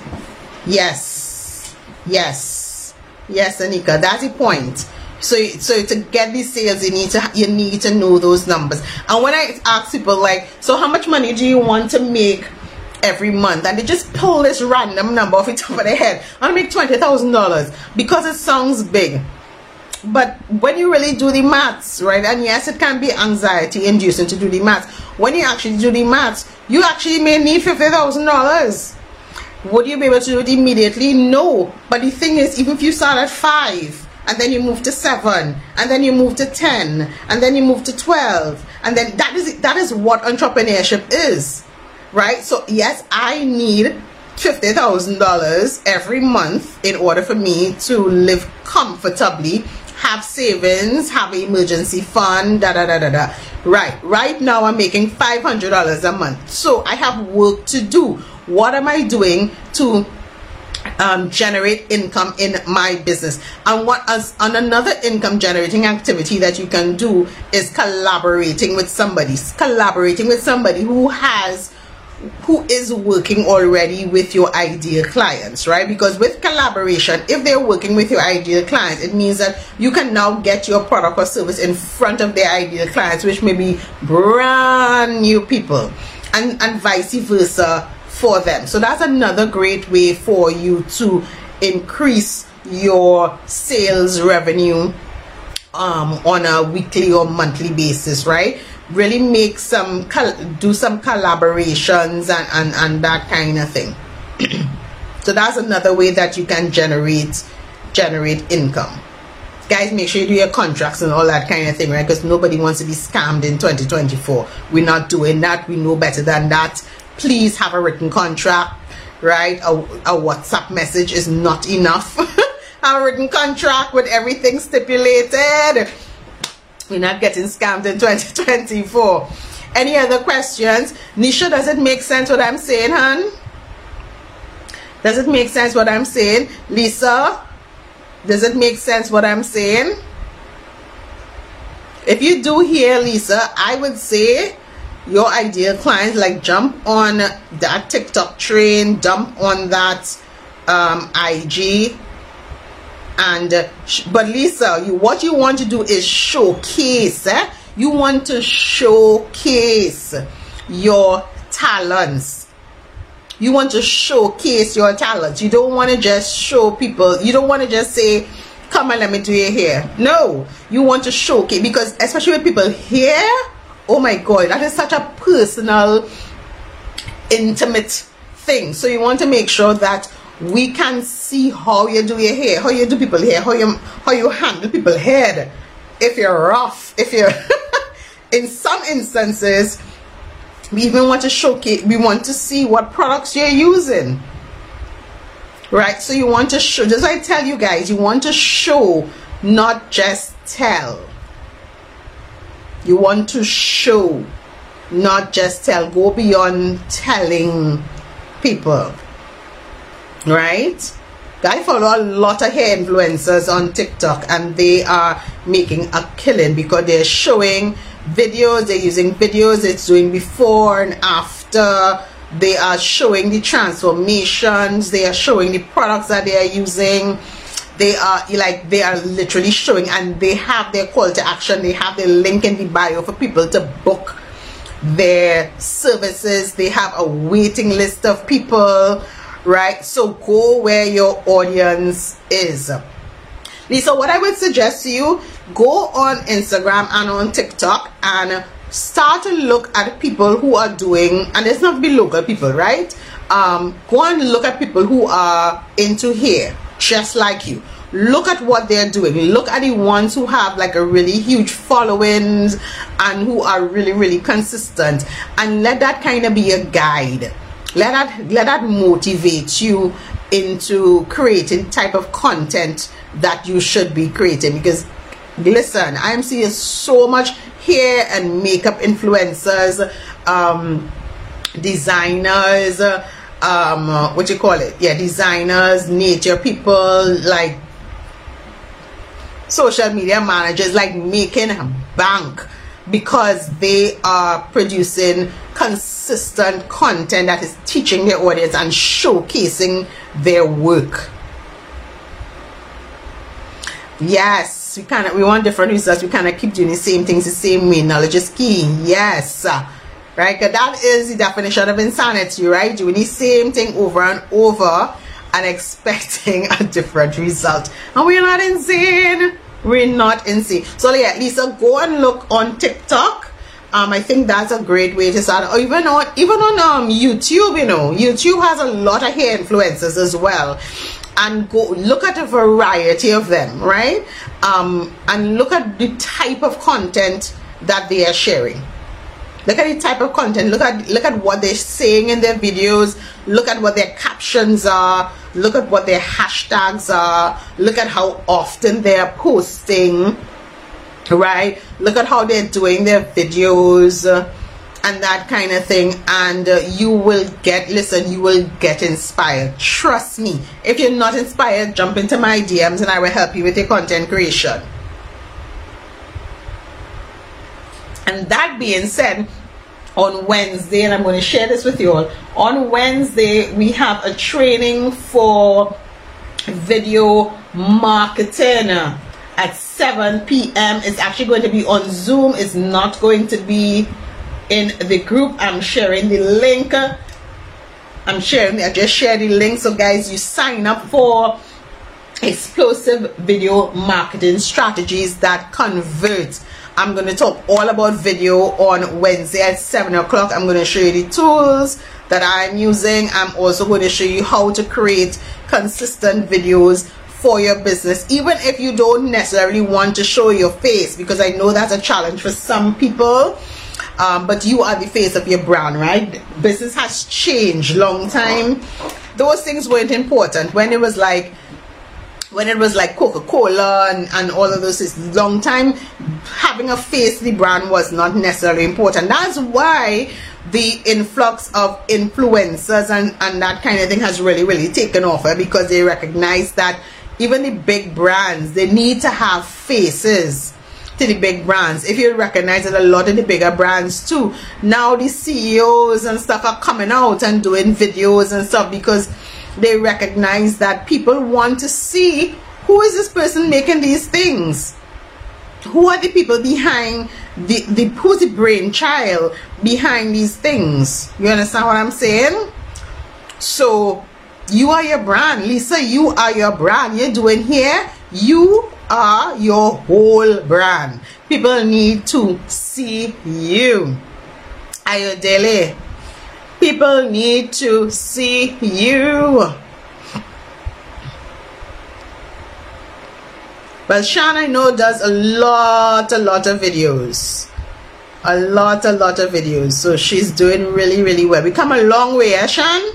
Yes, yes, yes, Anika, that's the point. So, so to get these sales, you need to you need to know those numbers. And when I ask people like, so how much money do you want to make every month? And they just pull this random number off the top of their head. I want to make twenty thousand dollars because it sounds big. But when you really do the maths, right, and yes, it can be anxiety inducing to do the maths. When you actually do the maths, you actually may need fifty thousand dollars. Would you be able to do it immediately? No. But the thing is, even if you start at five, and then you move to seven, and then you move to ten, and then you move to twelve, and then that is that is what entrepreneurship is, right? So yes, I need fifty thousand dollars every month in order for me to live comfortably, have savings, have an emergency fund, da da da da da. Right, right now I'm making five hundred dollars a month. So I have work to do. What am I doing to um, generate income in my business? And what as on another income generating activity that you can do is collaborating with somebody. Collaborating with somebody who has who is working already with your ideal clients, right? Because with collaboration, if they're working with your ideal clients, it means that you can now get your product or service in front of their ideal clients, which may be brand new people, and, and vice versa for them. So that's another great way for you to increase your sales revenue um, on a weekly or monthly basis, right? Really make some, do some collaborations and, and, and that kind of thing. So that's another way that you can generate, generate income. Guys, make sure you do your contracts and all that kind of thing, right? Because nobody wants to be scammed in twenty twenty-four. We're not doing that. We know better than that. Please have a written contract, right? A, a WhatsApp message is not enough. Have a written contract with everything stipulated. We're not getting scammed in twenty twenty-four. Any other questions? Nisha, does it make sense what I'm saying, hon? Does it make sense what I'm saying? Lisa, does it make sense what I'm saying? If you do hear Lisa, I would say your ideal clients, like, jump on that TikTok train, jump on that um, I G. And uh, but Lisa, you what you want to do is showcase. Eh? You want to showcase your talents. You want to showcase your talents. You don't want to just show people. You don't want to just say, "Come and let me do your hair." No, you want to showcase, because especially with people here, oh my God, that is such a personal, intimate thing. So you want to make sure that we can see how you do your hair, how you do people hair, how you how you handle people head. If you're rough, if you're in some instances, we even want to showcase, we want to see what products you're using, right? So you want to show, just like I tell you guys, you want to show, not just tell. You want to show, not just tell. Go beyond telling people, right? I follow a lot of hair influencers on TikTok, and they are making a killing because they're showing videos, they're using videos, it's doing before and after, they are showing the transformations, they are showing the products that they are using, they are like they are literally showing, and they have their call to action, they have their link in the bio for people to book their services, they have a waiting list of people, right? So go where your audience is. Lisa, what I would suggest to you, go on Instagram and on TikTok and start to look at people who are doing, and it's not to be local people, right? Um, go and look at people who are into hair, just like you. Look at what they're doing. Look at the ones who have like a really huge followings and who are really, really consistent, and let that kind of be a guide. Let that, let that motivate you into creating type of content that you should be creating. Because listen, I'm seeing so much hair and makeup influencers, um, designers, um, what you call it? Yeah, designers, nature people, like social media managers, like making bank because they are producing consistent content that is teaching their audience and showcasing their work. Yes, we kind of we want different results. We kind of keep doing the same things the same way. Knowledge is key. Yes, right. Because that is the definition of insanity, right? Doing the same thing over and over and expecting a different result. And we're not insane. We're not insane. So yeah, Lisa, go and look on TikTok. Um, I think that's a great way to start. Or even on even on um YouTube, you know, YouTube has a lot of hair influencers as well. And go look at a variety of them, right? Um, and look at the type of content that they are sharing. Look at the type of content. Look at look at what they're saying in their videos. Look at what their captions are. Look at what their hashtags are. Look at how often they are posting, right? Look at how they're doing their videos and that kind of thing, and uh, you will get listen you will get inspired. Trust me. If you're not inspired, jump into my D Ms and I will help you with your content creation. And that being said, on Wednesday, and I'm going to share this with you all, on Wednesday we have a training for video marketing at seven p m It's actually going to be on Zoom. It's not going to be in the group. I'm sharing the link. I'm sharing, I just shared the link. So guys, you sign up for explosive video marketing strategies that convert. I'm going to talk all about video on Wednesday at seven o'clock. I'm going to show you the tools that I'm using. I'm also going to show you how to create consistent videos for your business, even if you don't necessarily want to show your face, because I know that's a challenge for some people. Um, but you are the face of your brand, right? Business has changed long time. Those things weren't important when it was like when it was like Coca-Cola and, and all of those things. Long time, having a face the brand was not necessarily important. That's why the influx of influencers and, and that kind of thing has really, really taken off, eh? Because they recognize that even the big brands, they need to have faces to the big brands. If you recognize that a lot of the bigger brands too, now the C E Os and stuff are coming out and doing videos and stuff because they recognize that people want to see who is this person making these things. Who are the people behind the, the who's the brainchild behind these things? You understand what I'm saying? So you are your brand, Lisa. You are your brand. You're doing here. You are your whole brand. People need to see you. Ayodele. People need to see you. But Shan, I know, does a lot, a lot of videos. A lot, a lot of videos. So she's doing really, really well. We come a long way, eh, Shan?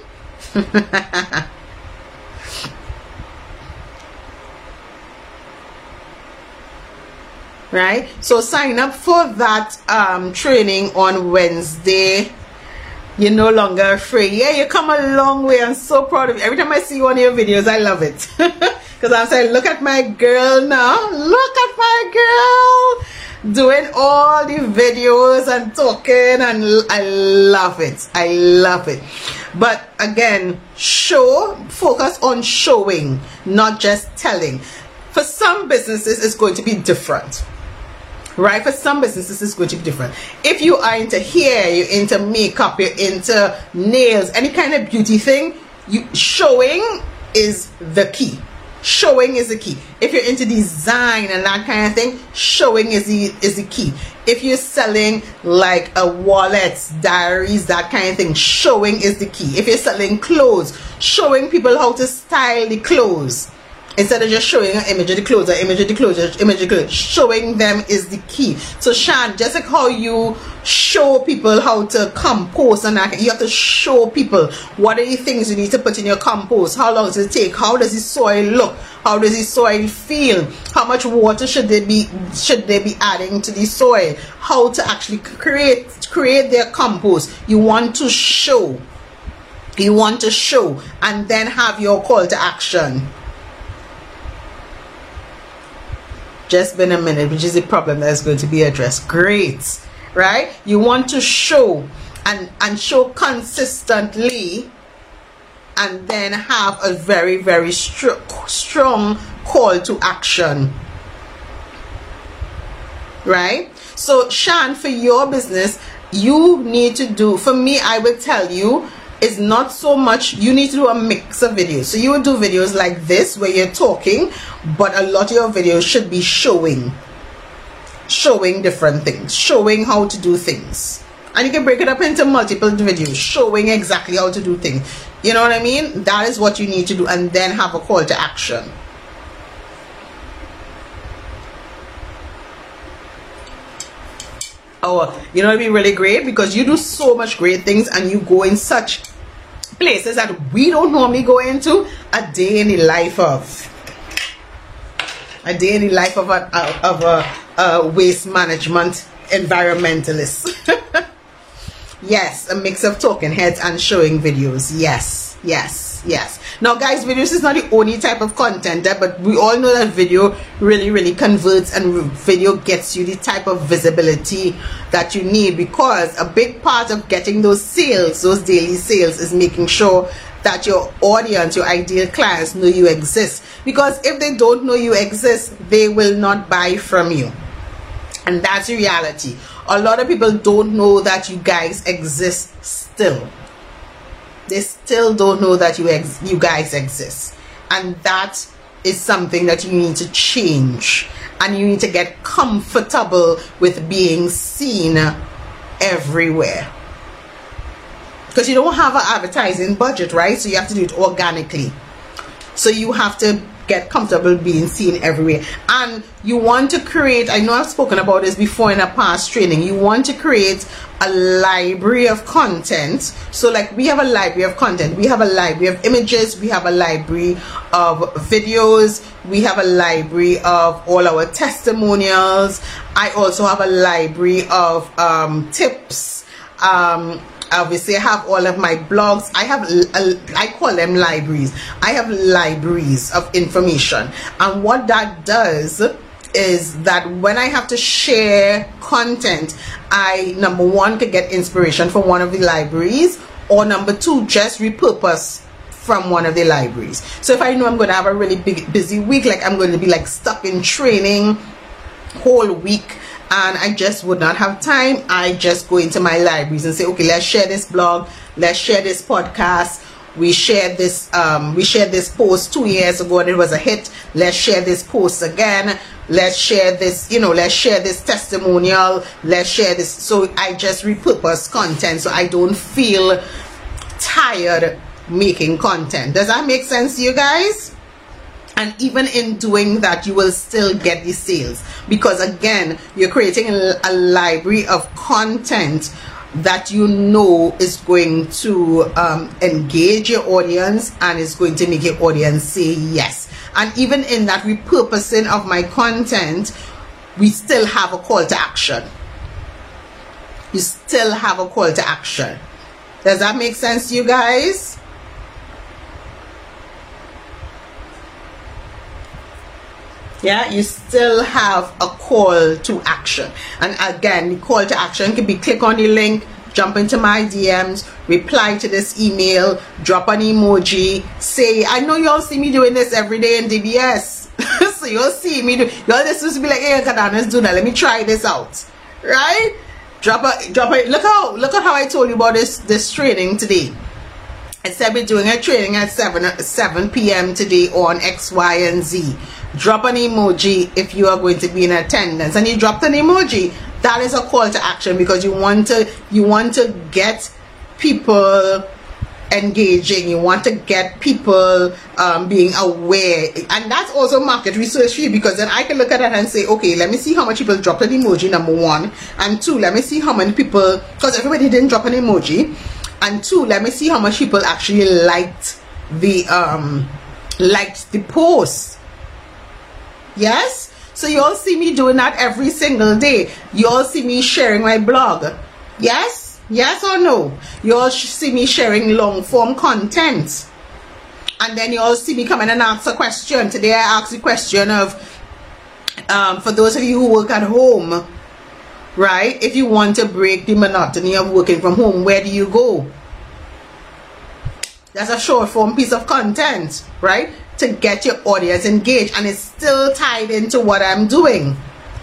Right? So sign up for that um, training on Wednesday. You're no longer afraid. Yeah, you come a long way. I'm so proud of you. Every time I see one of your videos, I love it. Because I'm saying, look at my girl now. Look at my girl doing all the videos and talking, and I love it. I love it. But again, show, focus on showing, not just telling. For some businesses, it's going to be different. Right? For some businesses, it's going to be different. If you are into hair, you're into makeup, you're into nails, any kind of beauty thing, you showing is the key. Showing is the key. If you're into design and that kind of thing, showing is the is the key. If you're selling like a wallets, diaries, that kind of thing, showing is the key. If you're selling clothes, showing people how to style the clothes. Instead of just showing an image of the clothes, an image of the clothes, an image of the clothes, showing them is the key. So Shan, just like how you show people how to compost and that, you have to show people what are the things you need to put in your compost, how long does it take, how does the soil look, how does the soil feel, how much water should they be should they be adding to the soil, how to actually create create their compost. You want to show. You want to show and then have your call to action. Just been a minute, which is a problem that is going to be addressed. Great, right? You want to show and and show consistently, and then have a very very str strong call to action, right? So Shan, for your business, you need to do, for me, I will tell you, is not so much, you need to do a mix of videos. So you will do videos like this where you're talking, but a lot of your videos should be showing showing different things, showing how to do things, and you can break it up into multiple videos showing exactly how to do things. You know what I mean? That is what you need to do, and then have a call to action. Oh, you know, it'd be really great because you do so much great things and you go in such places that we don't normally go into. A day in the life of a day in the life of a of a, a waste management environmentalist. Yes, a mix of talking heads and showing videos. Yes, yes, yes. Now guys, videos is not the only type of content there, but we all know that video really really converts, and video gets you the type of visibility that you need, because a big part of getting those sales, those daily sales, is making sure that your audience, your ideal clients, know you exist. Because if they don't know you exist, they will not buy from you, and that's the reality. A lot of people don't know that you guys exist still. They still don't know that you ex you guys exist, and that is something that you need to change, and you need to get comfortable with being seen everywhere, because you don't have an advertising budget, right? So you have to do it organically. So you have to get comfortable being seen everywhere, and you want to create, I know I've spoken about this before in a past training, you want to create a library of content. So like we have a library of content, we have a library of images, we have a library of videos, we have a library of all our testimonials. I also have a library of um, tips. um, Obviously, I have all of my blogs. I have, a, I call them libraries. I have libraries of information. And what that does is that when I have to share content, I, number one, could get inspiration from one of the libraries, or number two, just repurpose from one of the libraries. So if I know I'm going to have a really big, busy week, like I'm going to be like stuck in training whole week, and I just would not have time, I just go into my libraries and say, okay, let's share this blog, let's share this podcast. We shared this um we shared this post two years ago and it was a hit. Let's share this post again. Let's share this, you know, let's share this testimonial, let's share this. So I just repurpose content so I don't feel tired making content. Does that make sense to you guys? And even in doing that, you will still get the sales, because again, you're creating a, a library of content that you know is going to um, engage your audience and is going to make your audience say yes. And even in that repurposing of my content, we still have a call to action. You still have a call to action. Does that make sense to you guys? Yeah, you still have a call to action. And again, the call to action can be click on the link, jump into my D Ms, reply to this email, drop an emoji, say, I know y'all see me doing this every day in D B S. So you'll see me do, y'all just supposed to be like, hey, Kadana's doing that, let me try this out. Right? Drop a, drop a, look how, look at how I told you about this, this training today. I said we're doing a training at seven p m today on X, Y, and Z. Drop an emoji if you are going to be in attendance, and you dropped an emoji. That is a call to action, because you want to you want to get people engaging. You want to get people um, being aware, and that's also market research for you, because then I can look at it and say, okay, let me see how much people dropped an emoji, number one, and two, let me see how many people, because everybody didn't drop an emoji, and two, let me see how much people actually liked the um liked the post. Yes, so you all see me doing that every single day. You all see me sharing my blog. Yes, yes or no? You all see me sharing long form content, and then you all see me coming and ask a question. Today I asked the question of um, for those of you who work at home, right? If you want to break the monotony of working from home, where do you go? That's a short form piece of content, right? To get your audience engaged, and it's still tied into what I'm doing.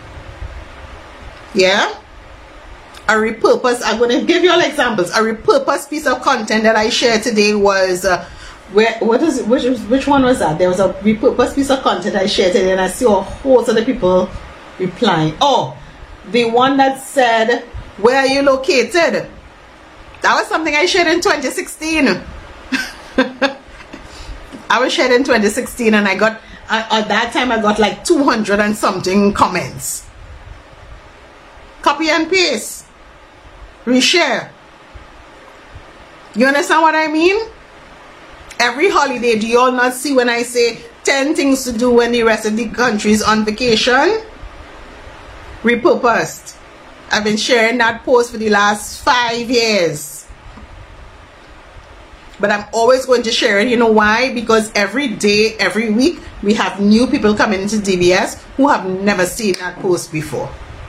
Yeah? A repurposed, I'm going to give you all examples. A repurposed piece of content that I shared today was, uh, where, what is it, which, which one was that? There was a repurposed piece of content I shared today, and I see a whole lot of people replying. Oh, the one that said, where are you located? That was something I shared in twenty sixteen. I was shared in twenty sixteen, and I got, uh, at that time I got like two hundred and something comments. Copy and paste. Reshare. You understand what I mean? Every holiday, do you all not see when I say ten things to do when the rest of the country is on vacation? Repurposed. I've been sharing that post for the last five years. But I'm always going to share it. You know why? Because every day, every week, we have new people coming into D B S who have never seen that post before.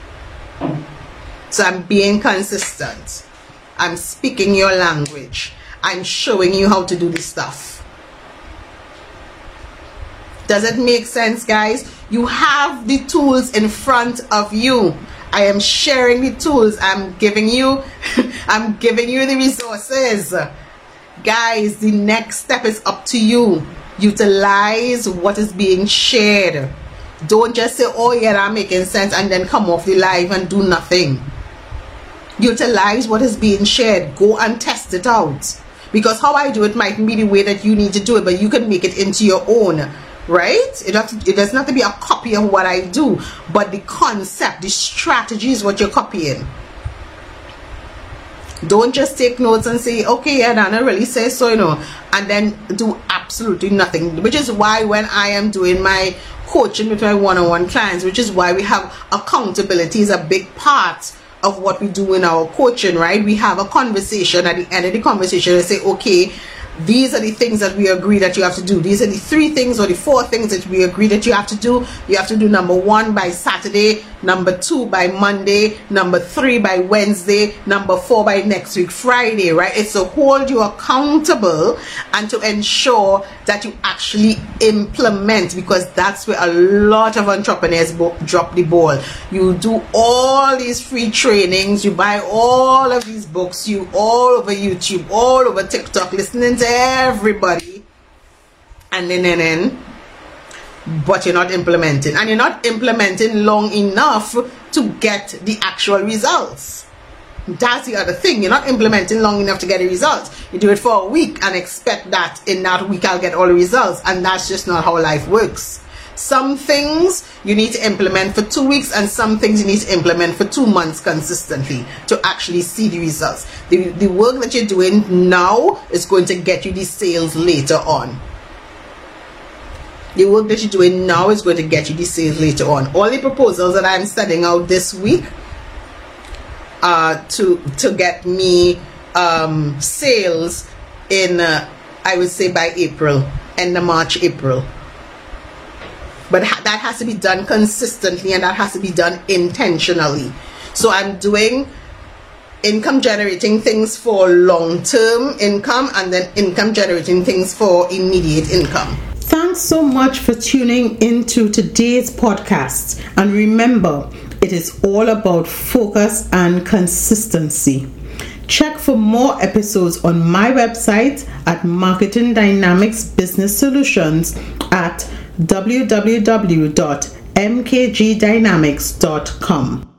So I'm being consistent. I'm speaking your language. I'm showing you how to do this stuff. Does it make sense, guys? You have the tools in front of you. I am sharing the tools. I'm giving you, I'm giving you the resources. Guys, the next step is up to you. Utilize what is being shared. Don't just say, oh yeah, I'm making sense, and then come off the live and do nothing. Utilize what is being shared. Go and test it out. Because how I do it might be the way that you need to do it, but you can make it into your own. Right? It, have to, it does not have to be a copy of what I do, but the concept, the strategy is what you're copying. Don't just take notes and say, okay, yeah, Dana really says so, you know, and then do absolutely nothing. Which is why when I am doing my coaching with my one-on-one clients, which is why we have accountability is a big part of what we do in our coaching, right? We have a conversation. At the end of the conversation, I say, okay, these are the things that we agree that you have to do. These are the three things or the four things that we agree that you have to do. You have to do number one by Saturday, number two by Monday, number three by Wednesday, number four by next week Friday, right? It's to hold you accountable and to ensure that you actually implement, because that's where a lot of entrepreneurs drop the ball. You do all these free trainings, you buy all of these books, you all over YouTube, all over TikTok, listening to everybody, and then and then but you're not implementing, and you're not implementing long enough to get the actual results. That's the other thing. You're not implementing long enough to get the results. You do it for a week and expect that in that week I'll get all the results, and that's just not how life works. Some things you need to implement for two weeks and some things you need to implement for two months consistently to actually see the results. The, the work that you're doing now is going to get you the sales later on. The work that you're doing now is going to get you the sales later on. All the proposals that I'm sending out this week uh, to, to get me um, sales in, uh, I would say by April, end of March, April. But ha- that has to be done consistently, and that has to be done intentionally. So I'm doing income generating things for long-term income, and then income generating things for immediate income. Thanks so much for tuning into today's podcast. And remember, it is all about focus and consistency. Check for more episodes on my website at Marketing Dynamics Business Solutions at w w w dot m k g dynamics dot com.